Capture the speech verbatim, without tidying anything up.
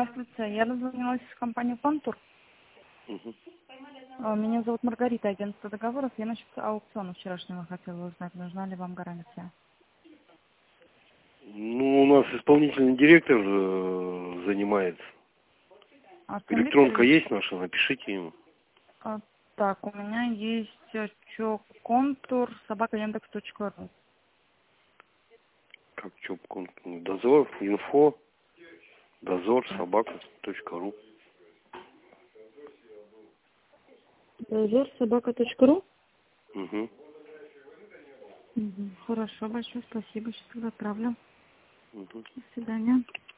Здравствуйте, я дозвонилась в компанию «Контур». Угу. Меня зовут Маргарита, агентство договоров. Я насчет аукциона вчерашнего хотела узнать, нужна ли вам гарантия. Ну, у нас исполнительный директор э, занимается. Артем Электронка Викторович, есть наша, напишите ему. а, так, у меня есть чё, контур собака яндекс точка ру. Как чё, кон- дозор, инфо, дозор, собака, точка ру. Дозор собака точка ру? Угу. Угу. Хорошо, большое спасибо. Сейчас отправлю. Угу. До свидания.